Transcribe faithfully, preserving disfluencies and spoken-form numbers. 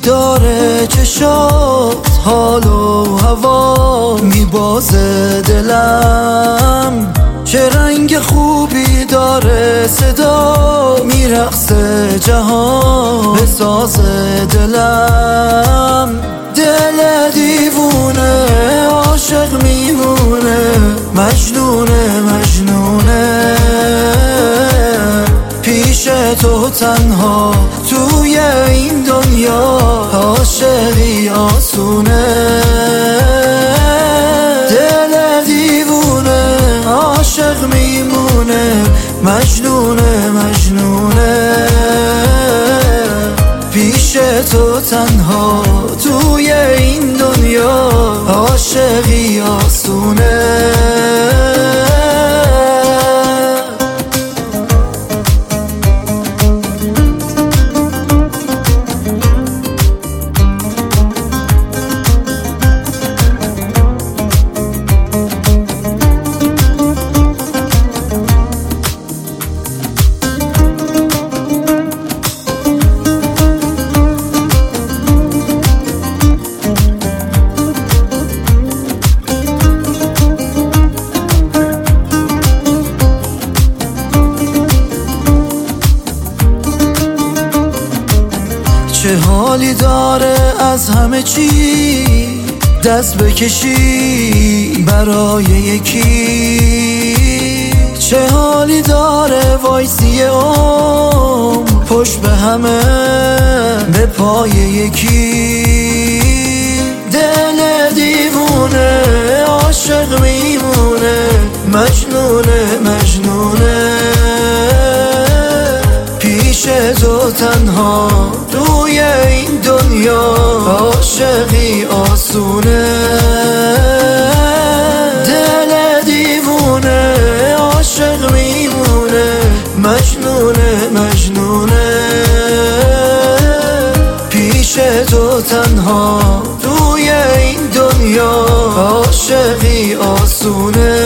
داره چشات حال و هوا میبازه دلم، چه رنگ خوبی داره صدا میرقصه جهان به ساز دلم. دل دیوونه عاشق میمونه، مجنونه مجنونه، پیش تو تنها توی این دنیا عاشقی آسونه. دل دیوونه عاشق میمونه، مجنونه مجنونه، پیش تو تنها توی این دنیا عاشقی آسونه. چه حالی داره از همه چی دست بکشی برای یکی، چه حالی داره وایسی عمر پشت به همه به پای یکی. دل دیوونه عاشق میمونه، مجنونه مجنونه، پیش تو تنها توی این دنیا عاشقی آسونه. دل دیوونه عاشق میمونه، مجنونه مجنونه، پیش تو تنها توی این دنیا عاشقی آسونه.